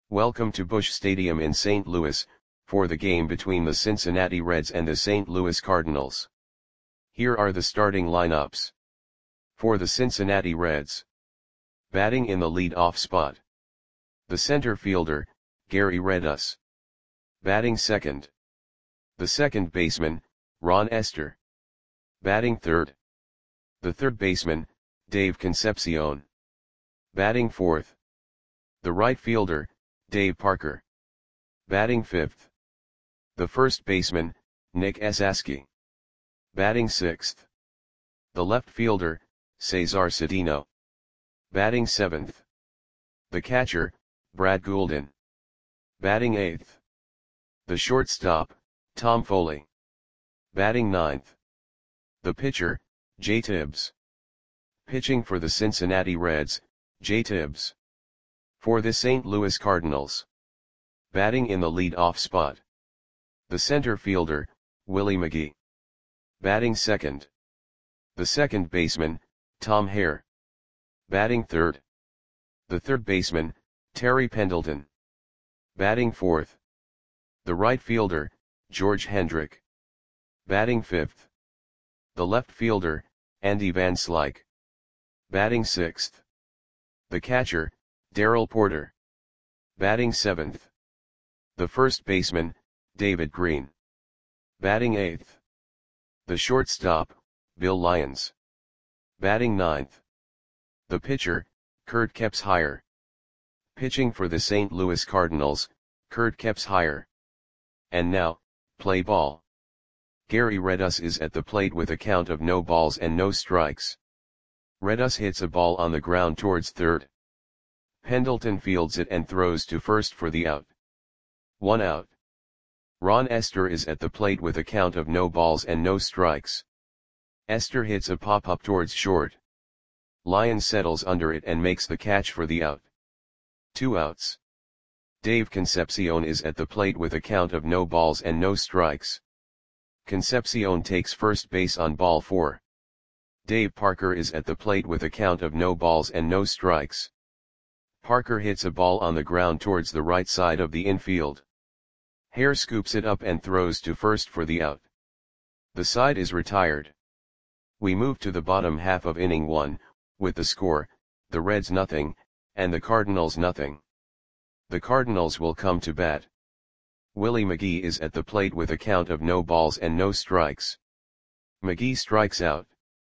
Welcome to Busch Stadium in St. Louis, for the game between the Cincinnati Reds and the St. Louis Cardinals. Here are the starting lineups. For the Cincinnati Reds. Batting in the lead-off spot. The center fielder, Gary Redus. Batting second. The second baseman, Ron Estes. Batting third. The third baseman, Dave Concepcion. Batting fourth. The right fielder, Dave Parker. Batting fifth. The first baseman, Nick Esasky. Batting sixth. The left fielder, Cesar Cedeno. Batting seventh. The catcher, Brad Gulden. Batting eighth. The shortstop, Tom Foley. Batting ninth. The pitcher, Jay Tibbs. Pitching for the Cincinnati Reds, Jay Tibbs. For the St. Louis Cardinals. Batting in the lead-off spot. The center fielder, Willie McGee. Batting second. The second baseman, Tom Hare. Batting third. The third baseman, Terry Pendleton. Batting fourth. The right fielder, George Hendrick. Batting fifth. The left fielder, Andy Van Slyke. Batting sixth. The catcher, Darrell Porter. Batting seventh. The first baseman, David Green. Batting eighth. The shortstop, Bill Lyons. Batting ninth. The pitcher, Kurt Kepshire. Pitching for the St. Louis Cardinals, Kurt Kepshire. And now, play ball. Gary Redus is at the plate with a count of no balls and no strikes. Redus hits a ball on the ground towards third. Pendleton fields it and throws to first for the out. 1 out. Ron Estes is at the plate with a count of no balls and no strikes. Estes hits a pop-up towards short. Lyons settles under it and makes the catch for the out. 2 outs. Dave Concepcion is at the plate with a count of no balls and no strikes. Concepcion takes first base on ball 4. Dave Parker is at the plate with a count of no balls and no strikes. Parker hits a ball on the ground towards the right side of the infield. Hare scoops it up and throws to first for the out. The side is retired. We move to the bottom half of inning 1, with the score, the Reds nothing, and the Cardinals nothing. The Cardinals will come to bat. Willie McGee is at the plate with a count of no balls and no strikes. McGee strikes out.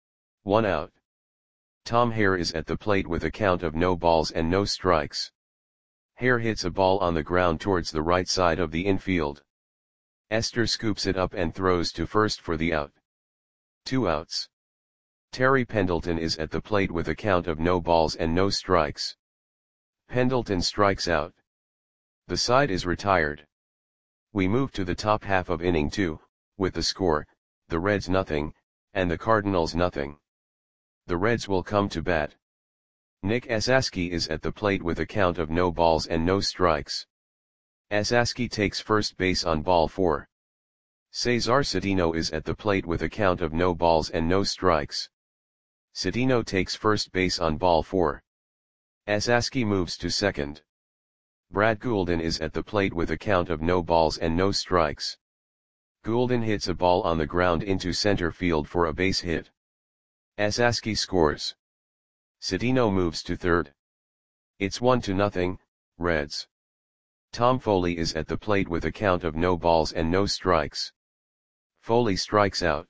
1 out. Tom Hare is at the plate with a count of no balls and no strikes. Hare hits a ball on the ground towards the right side of the infield. Estes scoops it up and throws to first for the out. 2 outs. Terry Pendleton is at the plate with a count of no balls and no strikes. Pendleton strikes out. The side is retired. We move to the top half of inning 2, with the score, the Reds nothing, and the Cardinals nothing. The Reds will come to bat. Nick Esasky is at the plate with a count of no balls and no strikes. Esasky takes first base on ball 4. Cesar Cedeno is at the plate with a count of no balls and no strikes. Cedeno takes first base on ball 4. Esasky moves to second. Brad Gulden is at the plate with a count of no balls and no strikes. Gulden hits a ball on the ground into center field for a base hit. Esasky scores. Cedeno moves to third. It's 1-0, Reds. Tom Foley is at the plate with a count of no balls and no strikes. Foley strikes out.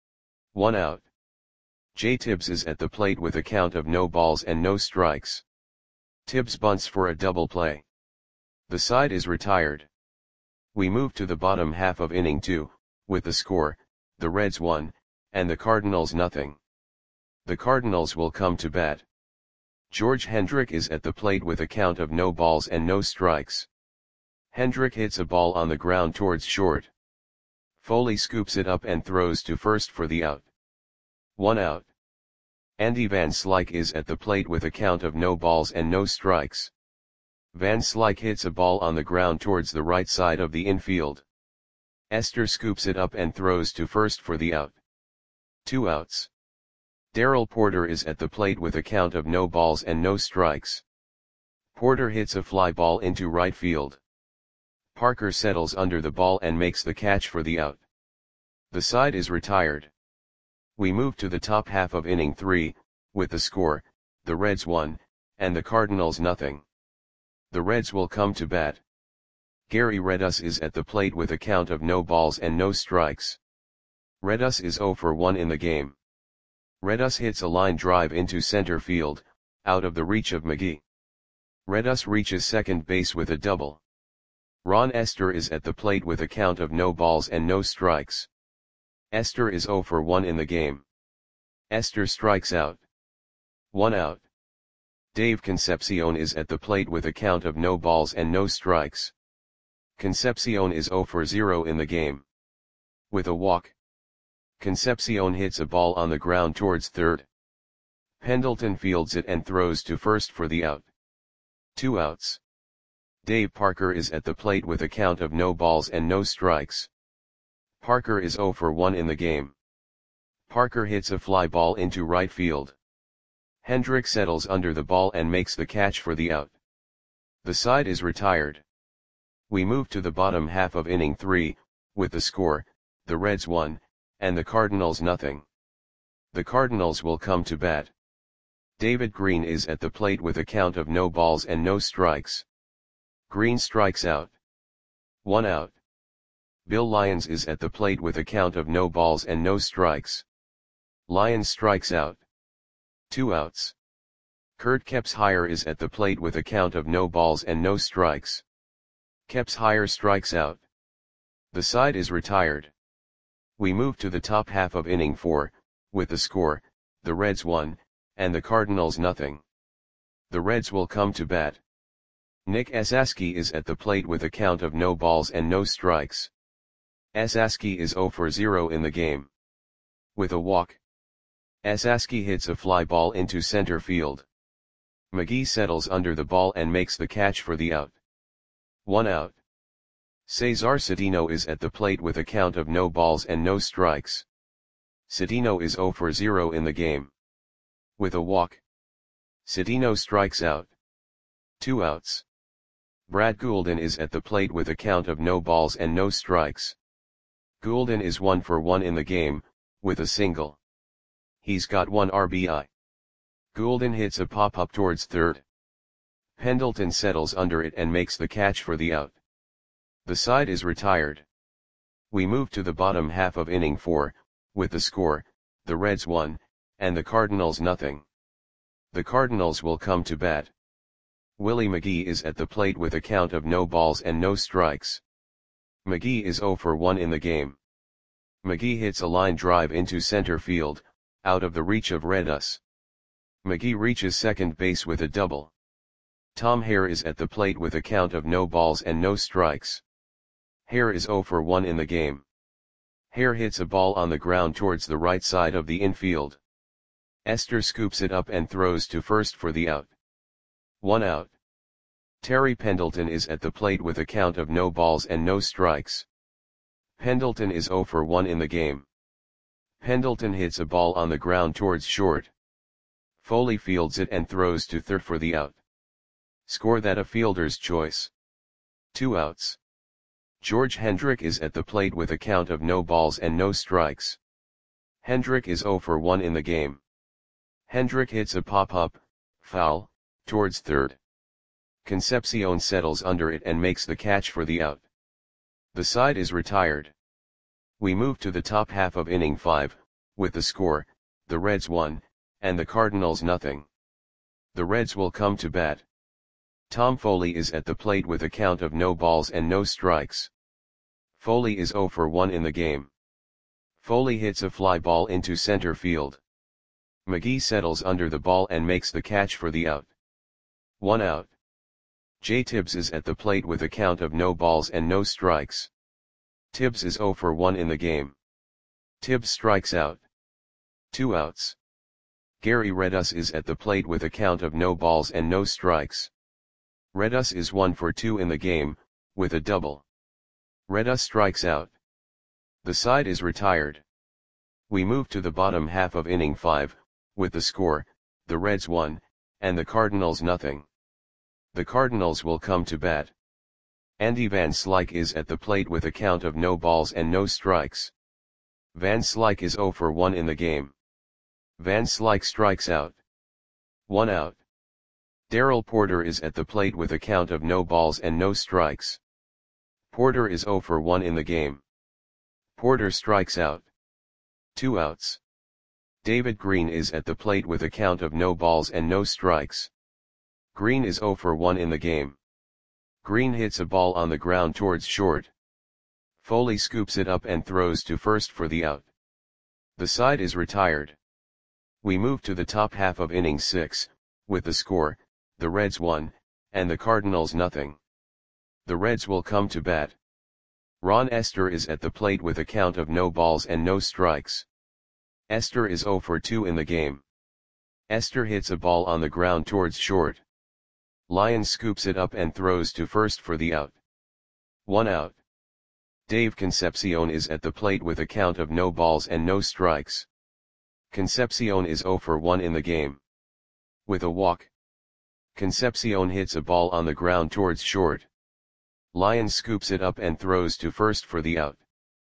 1 out. Jay Tibbs is at the plate with a count of no balls and no strikes. Tibbs bunts for a double play. The side is retired. We move to the bottom half of inning 2, with the score, the Reds 1, and the Cardinals nothing. The Cardinals will come to bat. George Hendrick is at the plate with a count of no balls and no strikes. Hendrick hits a ball on the ground towards short. Foley scoops it up and throws to first for the out. 1 out. Andy Van Slyke is at the plate with a count of no balls and no strikes. Van Slyke hits a ball on the ground towards the right side of the infield. Estes scoops it up and throws to first for the out. 2 outs. Darrell Porter is at the plate with a count of no balls and no strikes. Porter hits a fly ball into right field. Parker settles under the ball and makes the catch for the out. The side is retired. We move to the top half of inning 3, with the score, the Reds 1, and the Cardinals nothing. The Reds will come to bat. Gary Redus is at the plate with a count of no balls and no strikes. Redus is 0 for 1 in the game. Redus hits a line drive into center field, out of the reach of McGee. Redus reaches second base with a double. Ron Esther is at the plate with a count of no balls and no strikes. Esther is 0 for 1 in the game. Esther strikes out. 1 out. Dave Concepcion is at the plate with a count of no balls and no strikes. Concepcion is 0 for 0 in the game. With a walk. Concepcion hits a ball on the ground towards third. Pendleton fields it and throws to first for the out. 2 outs. Dave Parker is at the plate with a count of no balls and no strikes. Parker is 0 for 1 in the game. Parker hits a fly ball into right field. Hendrick settles under the ball and makes the catch for the out. The side is retired. We move to the bottom half of inning 3, with the score, the Reds 1, and the Cardinals nothing. The Cardinals will come to bat. David Green is at the plate with a count of no balls and no strikes. Green strikes out. 1 out. Bill Lyons is at the plate with a count of no balls and no strikes. Lyons strikes out. 2 outs. Kurt Kepshire is at the plate with a count of no balls and no strikes. Kepshire strikes out. The side is retired. We move to the top half of inning 4, with the score, the Reds 1, and the Cardinals nothing. The Reds will come to bat. Nick Esaski is at the plate with a count of no balls and no strikes. Esaski is 0 for 0 in the game. With a walk. Esaski hits a fly ball into center field. McGee settles under the ball and makes the catch for the out. 1 out. Cesar Cedeno is at the plate with a count of no balls and no strikes. Cedeno is 0 for 0 in the game. With a walk. Cedeno strikes out. 2 outs. Brad Goulden is at the plate with a count of no balls and no strikes. Goulden is 1 for 1 in the game, with a single. He's got 1 RBI. Goulden hits a pop-up towards third. Pendleton settles under it and makes the catch for the out. The side is retired. We move to the bottom half of inning 4, with the score, the Reds 1, and the Cardinals nothing. The Cardinals will come to bat. Willie McGee is at the plate with a count of no balls and no strikes. McGee is 0 for 1 in the game. McGee hits a line drive into center field, out of the reach of Redus. McGee reaches second base with a double. Tom Hare is at the plate with a count of no balls and no strikes. Hare is 0 for 1 in the game. Hare hits a ball on the ground towards the right side of the infield. Esther scoops it up and throws to first for the out. 1 out. Terry Pendleton is at the plate with a count of no balls and no strikes. Pendleton is 0 for 1 in the game. Pendleton hits a ball on the ground towards short. Foley fields it and throws to third for the out. Score that a fielder's choice. 2 outs. George Hendrick is at the plate with a count of no balls and no strikes. Hendrick is 0 for 1 in the game. Hendrick hits a pop-up, foul, towards third. Concepcion settles under it and makes the catch for the out. The side is retired. We move to the top half of inning 5, with the score, the Reds 1, and the Cardinals nothing. The Reds will come to bat. Tom Foley is at the plate with a count of no balls and no strikes. Foley is 0 for 1 in the game. Foley hits a fly ball into center field. McGee settles under the ball and makes the catch for the out. 1 out. Jay Tibbs is at the plate with a count of no balls and no strikes. Tibbs is 0 for 1 in the game. Tibbs strikes out. 2 outs. Gary Redus is at the plate with a count of no balls and no strikes. Redus is 1 for 2 in the game, with a double. Redus strikes out. The side is retired. We move to the bottom half of inning 5, with the score, the Reds 1, and the Cardinals nothing. The Cardinals will come to bat. Andy Van Slyke is at the plate with a count of no balls and no strikes. Van Slyke is 0 for 1 in the game. Van Slyke strikes out. 1 out. Darrell Porter is at the plate with a count of no balls and no strikes. Porter is 0 for 1 in the game. Porter strikes out. 2 outs. David Green is at the plate with a count of no balls and no strikes. Green is 0 for 1 in the game. Green hits a ball on the ground towards short. Foley scoops it up and throws to first for the out. The side is retired. We move to the top half of inning 6, with the score, the Reds 1, and the Cardinals nothing. The Reds will come to bat. Ron Esther is at the plate with a count of no balls and no strikes. Esther is 0 for 2 in the game. Esther hits a ball on the ground towards short. Lyons scoops it up and throws to first for the out. 1 out. Dave Concepcion is at the plate with a count of no balls and no strikes. Concepcion is 0 for 1 in the game. With a walk, Concepcion hits a ball on the ground towards short. Lyons scoops it up and throws to first for the out.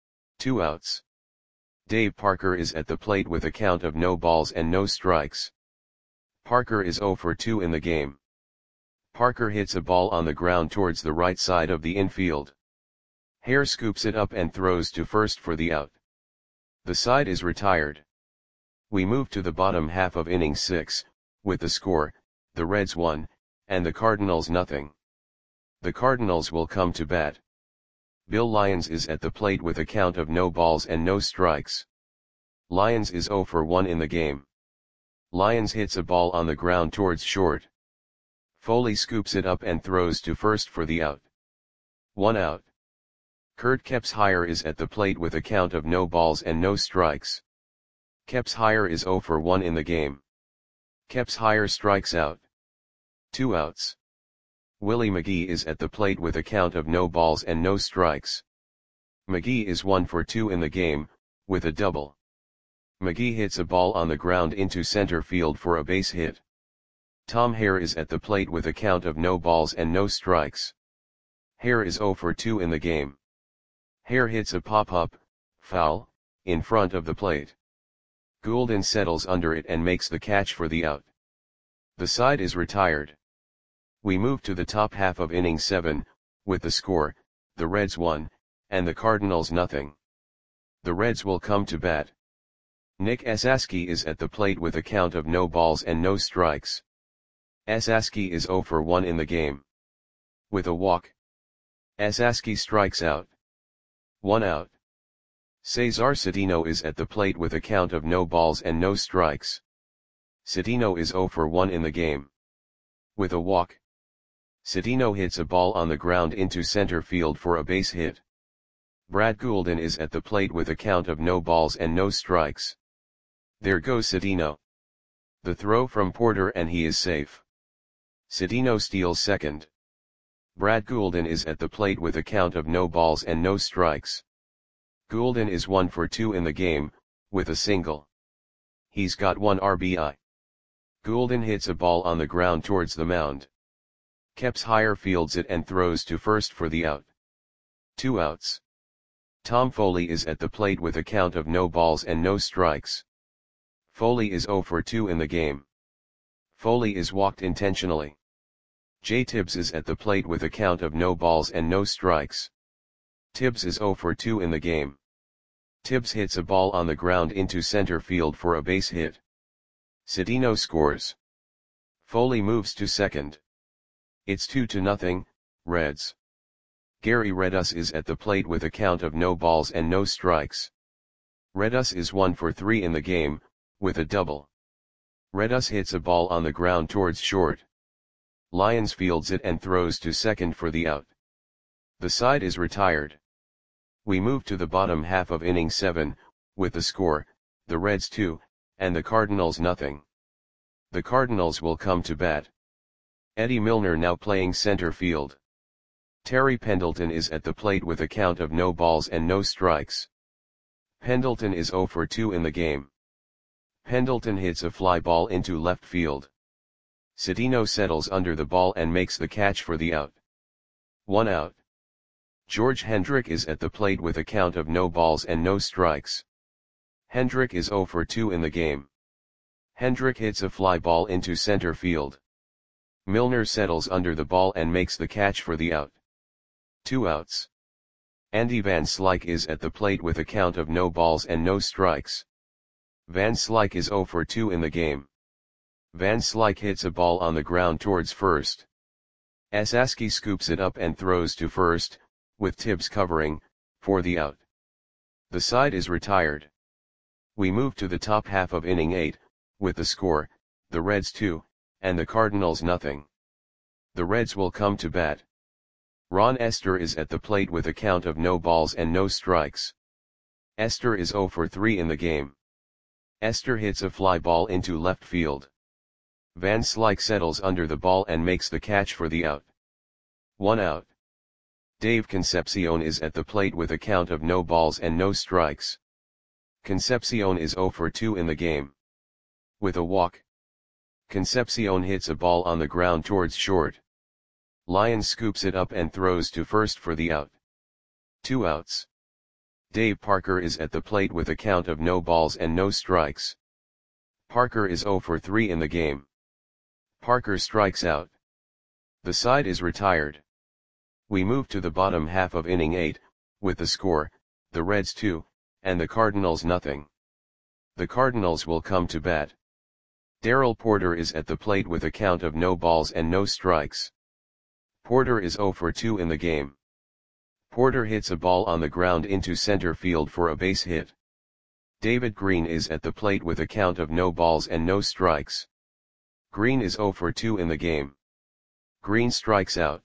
2 outs. Dave Parker is at the plate with a count of no balls and no strikes. Parker is 0 for 2 in the game. Parker hits a ball on the ground towards the right side of the infield. Hare scoops it up and throws to first for the out. The side is retired. We move to the bottom half of inning 6, with the score, the Reds 1, and the Cardinals nothing. The Cardinals will come to bat. Bill Lyons is at the plate with a count of no balls and no strikes. Lyons is 0 for 1 in the game. Lyons hits a ball on the ground towards short. Foley scoops it up and throws to first for the out. 1 out. Kurt Kepshire is at the plate with a count of no balls and no strikes. Kepshire is 0 for 1 in the game. Kepshire strikes out. 2 outs. Willie McGee is at the plate with a count of no balls and no strikes. McGee is 1 for 2 in the game, with a double. McGee hits a ball on the ground into center field for a base hit. Tom Hare is at the plate with a count of no balls and no strikes. Hare is 0 for 2 in the game. Hare hits a pop-up, foul, in front of the plate. Goulden settles under it and makes the catch for the out. The side is retired. We move to the top half of inning 7, with the score, the Reds 1, and the Cardinals nothing. The Reds will come to bat. Nick Esaski is at the plate with a count of no balls and no strikes. Esaski is 0 for 1 in the game. With a walk, Esaski strikes out. 1 out. Cesar Cedeno is at the plate with a count of no balls and no strikes. Cedeno is 0 for 1 in the game. With a walk, Cedeno hits a ball on the ground into center field for a base hit. Brad Goulden is at the plate with a count of no balls and no strikes. There goes Cedeno. The throw from Porter and he is safe. Cedeno steals second. Brad Goulden is at the plate with a count of no balls and no strikes. Goulden is 1 for 2 in the game, with a single. He's got 1 RBI. Goulden hits a ball on the ground towards the mound. Kepshire fields it and throws to first for the out. 2 outs. Tom Foley is at the plate with a count of no balls and no strikes. Foley is 0 for 2 in the game. Foley is walked intentionally. Jay Tibbs is at the plate with a count of no balls and no strikes. Tibbs is 0 for 2 in the game. Tibbs hits a ball on the ground into center field for a base hit. Cedeno scores. Foley moves to second. It's 2-0, Reds. Gary Redus is at the plate with a count of no balls and no strikes. Redus is 1 for 3 in the game, with a double. Redus hits a ball on the ground towards short. Lyons fields it and throws to second for the out. The side is retired. We move to the bottom half of inning 7, with the score, the Reds 2, and the Cardinals nothing. The Cardinals will come to bat. Eddie Milner now playing center field. Terry Pendleton is at the plate with a count of no balls and no strikes. Pendleton is 0 for 2 in the game. Pendleton hits a fly ball into left field. Cedeno settles under the ball and makes the catch for the out. 1 out. George Hendrick is at the plate with a count of no balls and no strikes. Hendrick is 0 for 2 in the game. Hendrick hits a fly ball into center field. Milner settles under the ball and makes the catch for the out. 2 outs. Andy Van Slyke is at the plate with a count of no balls and no strikes. Van Slyke is 0 for 2 in the game. Van Slyke hits a ball on the ground towards first. Esaski scoops it up and throws to first, with Tibbs covering, for the out. The side is retired. We move to the top half of inning 8, with the score, the Reds 2, and the Cardinals nothing. The Reds will come to bat. Ron Esther is at the plate with a count of no balls and no strikes. Esther is 0 for 3 in the game. Esther hits a fly ball into left field. Van Slyke settles under the ball and makes the catch for the out. 1 out. Dave Concepcion is at the plate with a count of no balls and no strikes. Concepcion is 0 for 2 in the game. With a walk, Concepcion hits a ball on the ground towards short. Lyons scoops it up and throws to first for the out. 2 outs. Dave Parker is at the plate with a count of no balls and no strikes. Parker is 0 for 3 in the game. Parker strikes out. The side is retired. We move to the bottom half of inning 8, with the score, the Reds 2, and the Cardinals nothing. The Cardinals will come to bat. Darrell Porter is at the plate with a count of no balls and no strikes. Porter is 0 for 2 in the game. Porter hits a ball on the ground into center field for a base hit. David Green is at the plate with a count of no balls and no strikes. Green is 0 for 2 in the game. Green strikes out.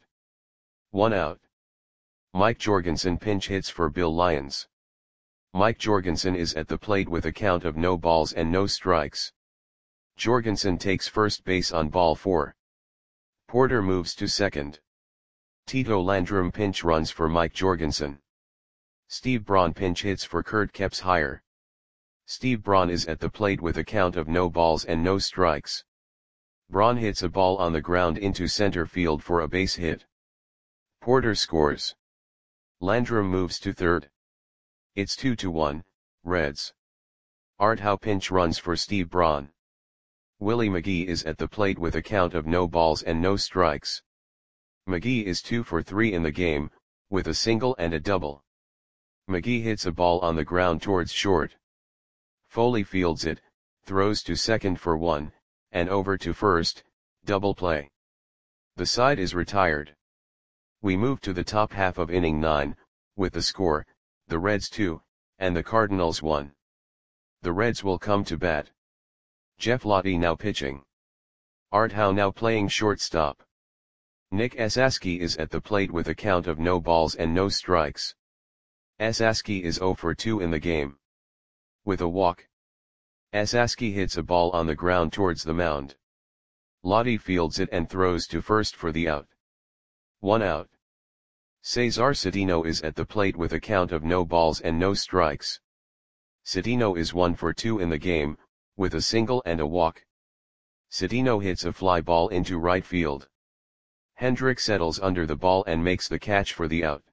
1 out. Mike Jorgensen pinch hits for Bill Lyons. Mike Jorgensen is at the plate with a count of no balls and no strikes. Jorgensen takes first base on ball 4. Porter moves to second. Tito Landrum pinch runs for Mike Jorgensen. Steve Braun pinch hits for Kurt Kepshire. Steve Braun is at the plate with a count of no balls and no strikes. Braun hits a ball on the ground into center field for a base hit. Porter scores. Landrum moves to third. It's 2-1, Reds. Art Howe pinch runs for Steve Braun. Willie McGee is at the plate with a count of no balls and no strikes. McGee is 2 for 3 in the game, with a single and a double. McGee hits a ball on the ground towards short. Foley fields it, throws to second for 1, and over to first, double play. The side is retired. We move to the top half of inning 9, with the score, the Reds 2, and the Cardinals 1. The Reds will come to bat. Jeff Lottie now pitching. Art Howe now playing shortstop. Nick Esaski is at the plate with a count of no balls and no strikes. Esaski is 0 for 2 in the game. With a walk, Esaski hits a ball on the ground towards the mound. Lottie fields it and throws to first for the out. 1 out. Cesar Cedeno is at the plate with a count of no balls and no strikes. Cedeno is 1 for 2 in the game, with a single and a walk. Cedeno hits a fly ball into right field. Hendrick settles under the ball and makes the catch for the out.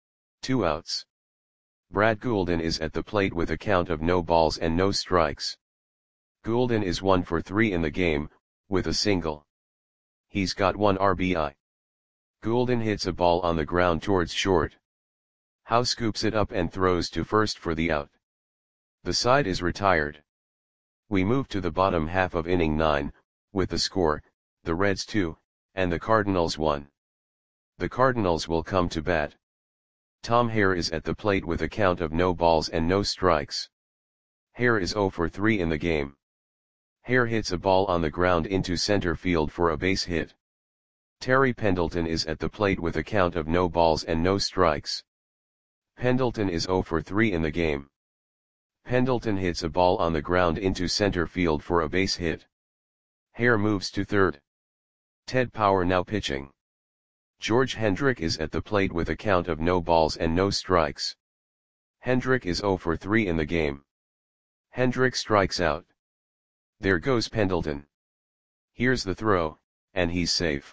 2 outs. Brad Goulden is at the plate with a count of no balls and no strikes. Goulden is 1 for 3 in the game, with a single. He's got 1 RBI. Goulden hits a ball on the ground towards short. Howe scoops it up and throws to first for the out. The side is retired. We move to the bottom half of inning 9, with the score, the Reds 2, and the Cardinals 1. The Cardinals will come to bat. Tom Hare is at the plate with a count of no balls and no strikes. Hare is 0 for 3 in the game. Hare hits a ball on the ground into center field for a base hit. Terry Pendleton is at the plate with a count of no balls and no strikes. Pendleton is 0 for 3 in the game. Pendleton hits a ball on the ground into center field for a base hit. Hare moves to third. Ted Power now pitching. George Hendrick is at the plate with a count of no balls and no strikes. Hendrick is 0 for 3 in the game. Hendrick strikes out. There goes Pendleton. Here's the throw, and he's safe.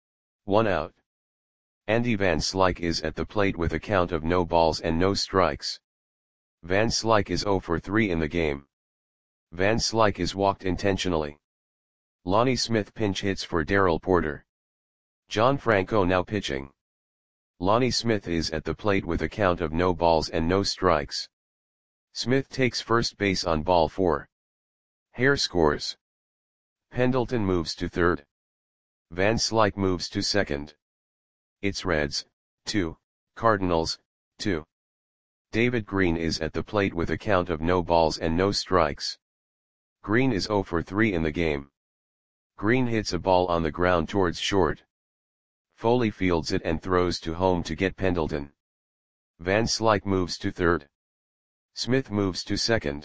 1 out. Andy Van Slyke is at the plate with a count of no balls and no strikes. Van Slyke is 0 for 3 in the game. Van Slyke is walked intentionally. Lonnie Smith pinch hits for Darrell Porter. John Franco now pitching. Lonnie Smith is at the plate with a count of no balls and no strikes. Smith takes first base on ball 4. Hare scores. Pendleton moves to third. Van Slyke moves to second. It's Reds, 2, Cardinals, 2. David Green is at the plate with a count of no balls and no strikes. Green is 0 for 3 in the game. Green hits a ball on the ground towards short. Foley fields it and throws to home to get Pendleton. Van Slyke moves to third. Smith moves to second.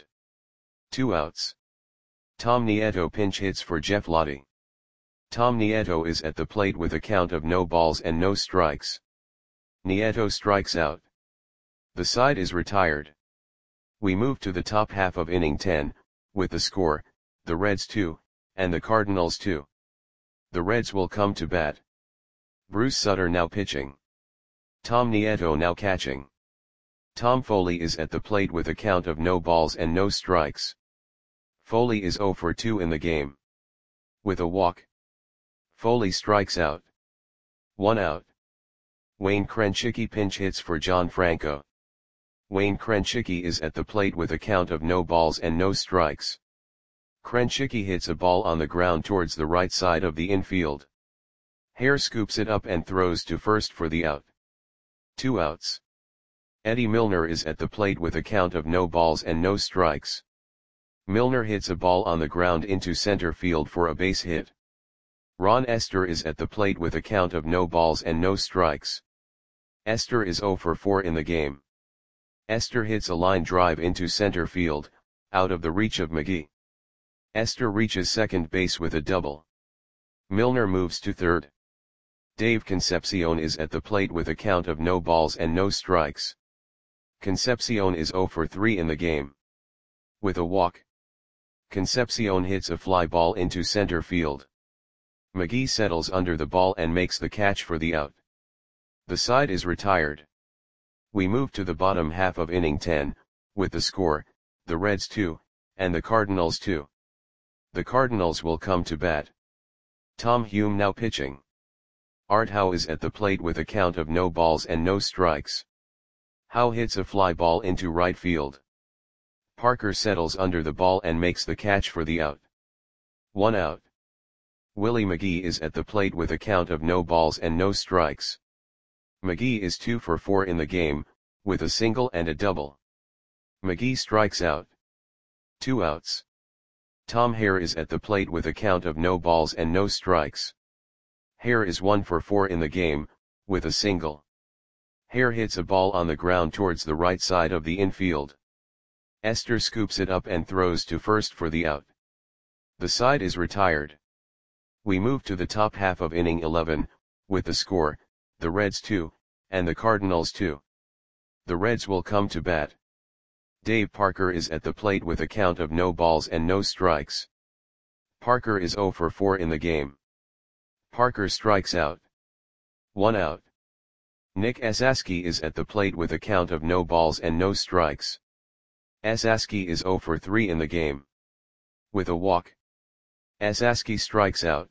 2 outs. Tom Nieto pinch hits for Jeff Lottie. Tom Nieto is at the plate with a count of no balls and no strikes. Nieto strikes out. The side is retired. We move to the top half of inning 10, with the score, the Reds 2, and the Cardinals 2. The Reds will come to bat. Bruce Sutter now pitching. Tom Nieto now catching. Tom Foley is at the plate with a count of no balls and no strikes. Foley is 0 for 2 in the game. With a walk. Foley strikes out. 1 out. Wayne Krenchicki pinch hits for John Franco. Wayne Krenchicki is at the plate with a count of no balls and no strikes. Krenchicki hits a ball on the ground towards the right side of the infield. Hare scoops it up and throws to first for the out. 2 outs. Eddie Milner is at the plate with a count of no balls and no strikes. Milner hits a ball on the ground into center field for a base hit. Ron Esther is at the plate with a count of no balls and no strikes. Esther is 0 for 4 in the game. Esther hits a line drive into center field, out of the reach of McGee. Esther reaches second base with a double. Milner moves to third. Dave Concepcion is at the plate with a count of no balls and no strikes. Concepcion is 0 for 3 in the game. With a walk. Concepcion hits a fly ball into center field. McGee settles under the ball and makes the catch for the out. The side is retired. We move to the bottom half of inning 10, with the score, the Reds 2, and the Cardinals 2. The Cardinals will come to bat. Tom Hume now pitching. Art Howe is at the plate with a count of no balls and no strikes. Howe hits a fly ball into right field. Parker settles under the ball and makes the catch for the out. 1 out. Willie McGee is at the plate with a count of no balls and no strikes. McGee is 2 for 4 in the game, with a single and a double. McGee strikes out. 2 outs. Tom Hare is at the plate with a count of no balls and no strikes. Hare is 1 for 4 in the game, with a single. Hare hits a ball on the ground towards the right side of the infield. Esther scoops it up and throws to first for the out. The side is retired. We move to the top half of inning 11, with the score, the Reds 2, and the Cardinals 2. The Reds will come to bat. Dave Parker is at the plate with a count of no balls and no strikes. Parker is 0 for 4 in the game. Parker strikes out. 1 out. Nick Esaski is at the plate with a count of no balls and no strikes. Esaski is 0 for 3 in the game. With a walk. Esaski strikes out.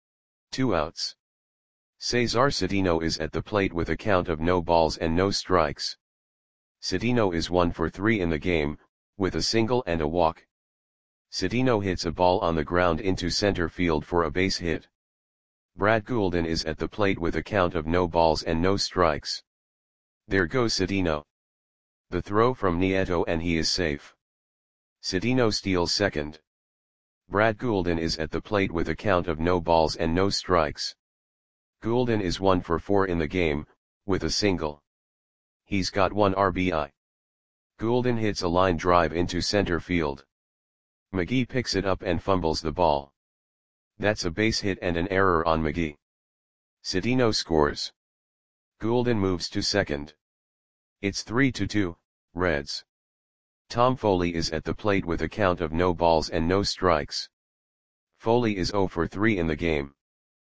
2 outs. Cesar Cedeno is at the plate with a count of no balls and no strikes. Cedeno is 1 for 3 in the game, with a single and a walk. Cedeno hits a ball on the ground into center field for a base hit. Brad Goulden is at the plate with a count of no balls and no strikes. There goes Cedeno. The throw from Nieto and he is safe. Cedeno steals second. Brad Goulden is at the plate with a count of no balls and no strikes. Goulden is 1 for 4 in the game, with a single. He's got 1 RBI. Goulden hits a line drive into center field. McGee picks it up and fumbles the ball. That's a base hit and an error on McGee. Cedeno scores. Goulden moves to second. It's 3-2, Reds. Tom Foley is at the plate with a count of no balls and no strikes. Foley is 0 for 3 in the game.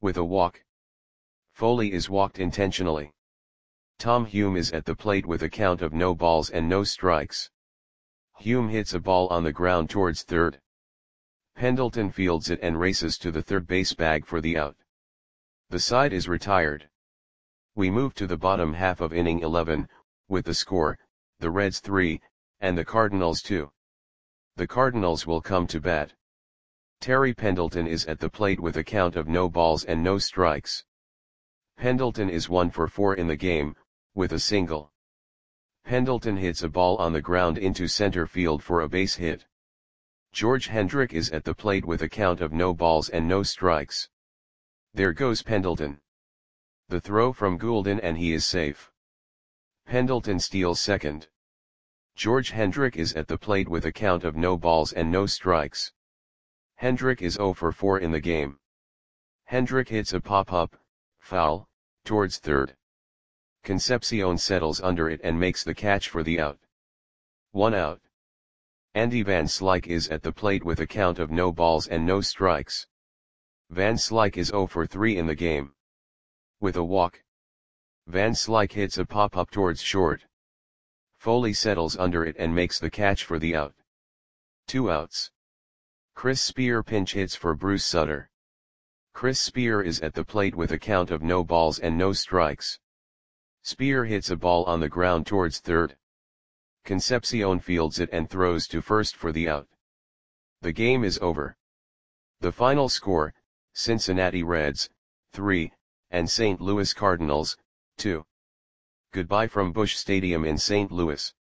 With a walk. Foley is walked intentionally. Tom Hume is at the plate with a count of no balls and no strikes. Hume hits a ball on the ground towards third. Pendleton fields it and races to the third base bag for the out. The side is retired. We move to the bottom half of inning 11, with the score, the Reds 3, and the Cardinals 2. The Cardinals will come to bat. Terry Pendleton is at the plate with a count of no balls and no strikes. Pendleton is 1 for 4 in the game, with a single. Pendleton hits a ball on the ground into center field for a base hit. George Hendrick is at the plate with a count of no balls and no strikes. There goes Pendleton. The throw from Goulden and he is safe. Pendleton steals second. George Hendrick is at the plate with a count of no balls and no strikes. Hendrick is 0 for 4 in the game. Hendrick hits a pop-up, foul, towards third. Concepcion settles under it and makes the catch for the out. 1 out. Andy Van Slyke is at the plate with a count of no balls and no strikes. Van Slyke is 0 for 3 in the game. With a walk. Van Slyke hits a pop-up towards short. Foley settles under it and makes the catch for the out. 2 outs. Chris Spear pinch hits for Bruce Sutter. Chris Spear is at the plate with a count of no balls and no strikes. Spear hits a ball on the ground towards third. Concepcion fields it and throws to first for the out. The game is over. The final score, Cincinnati Reds, 3, and St. Louis Cardinals, 2. Goodbye from Busch Stadium in St. Louis.